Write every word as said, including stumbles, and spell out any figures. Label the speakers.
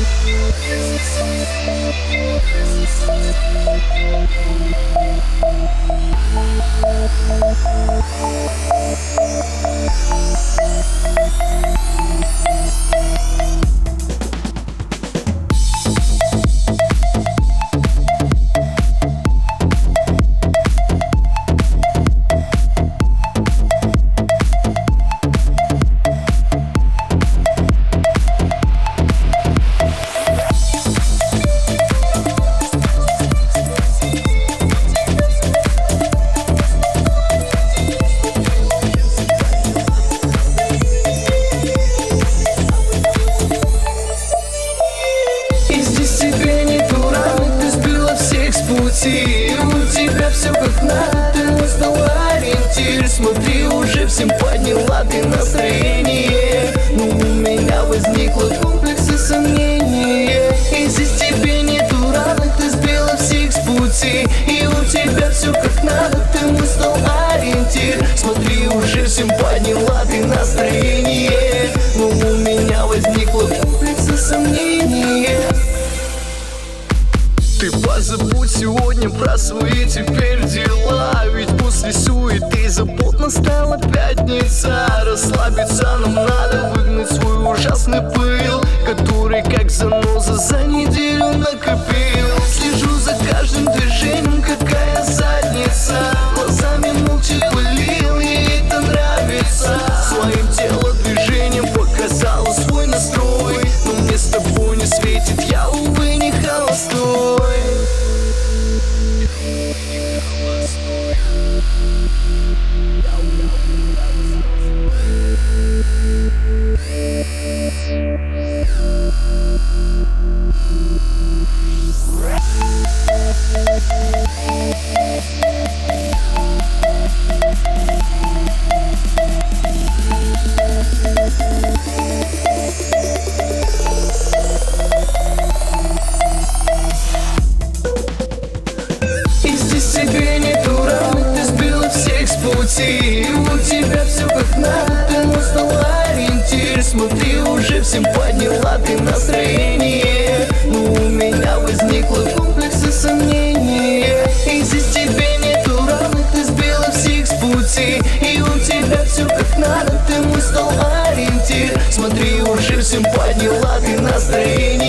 Speaker 1: И у тебя все как надо, ты мой стал ориентир. Смотри, уже всем подняла ты настроение. Но у меня возникло комплексы сомнения. И здесь тебе нету равных, ты сбила всех с пути. И у тебя все как надо, ты мой стал ориентир. Смотри, уже всем подняла ты настроение. Но у меня возникло комплексы сомнения. Ты позабудь сегодня про свои теперь дела. Ведь после суеты забот настала пятница. Расслабиться нам надо, выгнать свой ужасный пыл, который как заноза за неделю накопил. Слежу за каждым движением, какая задница. Глазами молча пылил, ей это нравится. Своим телодвижением показала свой настрой. Но мне с тобой не светит, я, увы, не холостой. Тебе нету равных, ты сбила всех с пути. И у тебя все как надо, ты мой стал ориентир. Смотри, уже всем подняла ты настроение. Но у меня возникло комплексы сомнения. И здесь тебе нету равных, ты сбила всех с пути. И у тебя все как надо, ты мой стал ориентир. Смотри, уже всем подняла ты настроение.